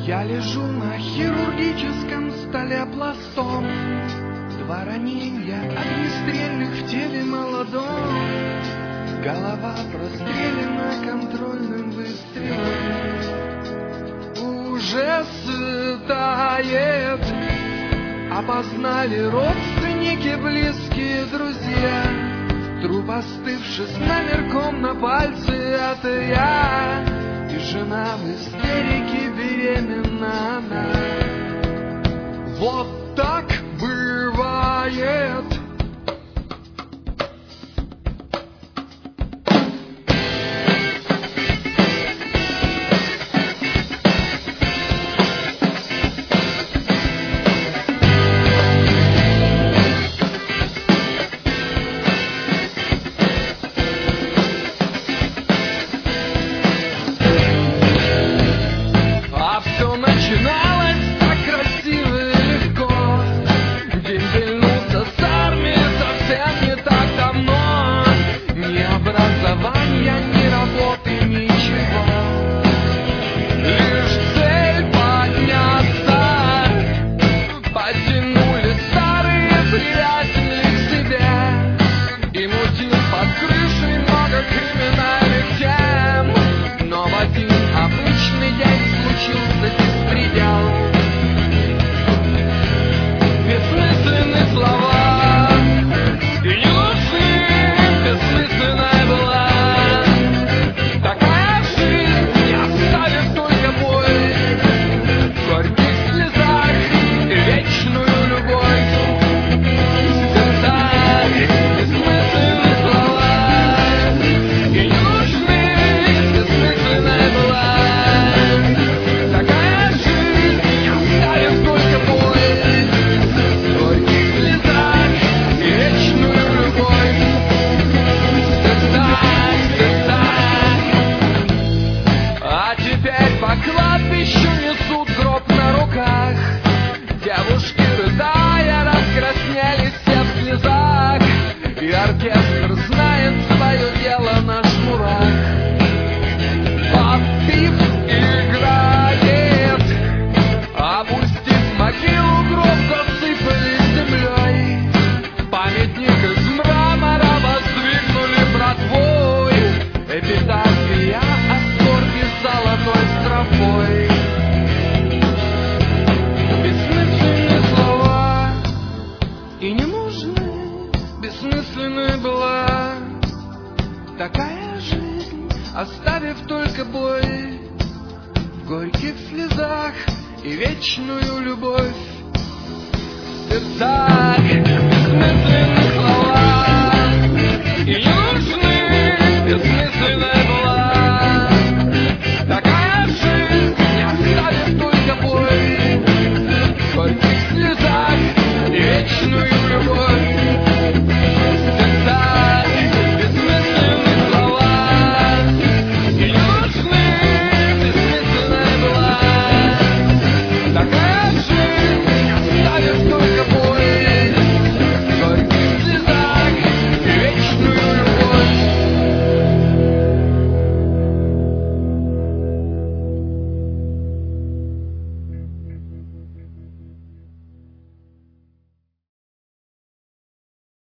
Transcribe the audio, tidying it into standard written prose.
Я лежу на хирургическом столе пластом. Два ранения, огнестрельных в теле молодом. Голова прострелена контрольным выстрелом. Уже светает. Опознали родственники, близкие друзья. Труп остывший с номерком на пальце, это я. И жена в истерике, беременна она. Вот так бывает. Начиналось так красиво и легко. День вернулся с армии совсем не так давно. Ни образования, ни работы, ничего. Лишь цель подняться. Потянули старые приятели к себе. И мутил под крышей много криминальных тем. Но в один обычный день случился предел. Бессмысленные слова и не нужны, бессмысленная была. Такая жизнь, не оставив только боль, в горьких слезах и вечную любовь. Так, бессмысленные слова и не нужны, бессмысленная была. По кладбищу несут гроб на руках. Девушки, рыдая, раскраснелись все в слезах. И оркестр знает свое дело на шнурах. Подпив играет. Опустив могилу, гроб засыпали землей. Памятник из мрамора воздвигнули братвой. Эпитафия о скорби золотой строфой. Бессмысленные слова и не нужны, бессмысленная была. Такая жизнь, оставив только боль, в горьких слезах и вечную любовь. В сердцах бессмысленные слова и не нужны, бессмысленная